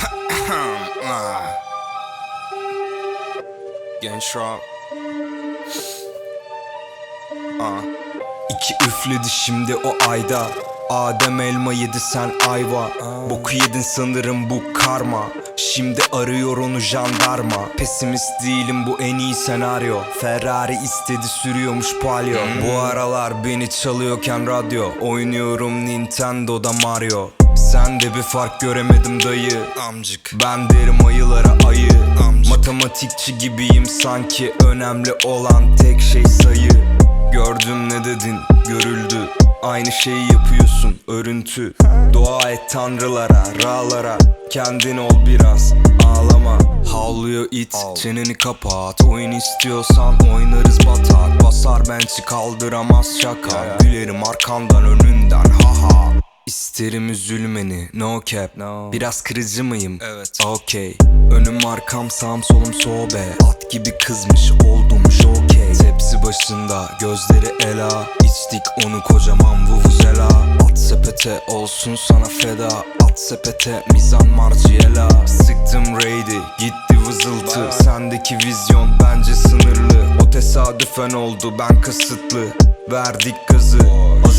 Genç rap. İki üfledi şimdi o ayda. Adem elma yedi sen ayva. Boku yedin sanırım bu karma. Şimdi arıyor onu jandarma. Pesimist değilim bu en iyi senaryo. Ferrari istedi sürüyormuş palyo. Bu aralar beni çalıyorken radyo. Oynuyorum Nintendo'da Mario. Sen de bir fark göremedim dayı. Amcık. Ben derim ayılara ayı. Amcık. Matematikçi gibiyim sanki. Önemli olan tek şey sayı. Gördüm ne dedin görüldü. Aynı şeyi yapıyorsun örüntü. Dua et tanrılara, ra'lara. Kendin ol biraz, ağlama. Havlıyor it, çeneni kapat. Oyun istiyorsan oynarız batak. Basar bench'i kaldıramaz şaka. Gülerim arkandan önünden haha. İsterim üzülmeni, no cap. Biraz kırıcı mıyım? Evet. Okey. Önüm arkam sağım solum sobe. At gibi kızmış oldum jokey. Tepsi başında gözleri ela. İçtik onu kocaman vuvuzela. At sepete olsun sana feda. At sepete mizan marciyela. Sıktım raid'i gitti vızıltı. Sendeki vizyon bence sınırlı. O tesadüfen oldu ben kasıtlı. Verdik gazı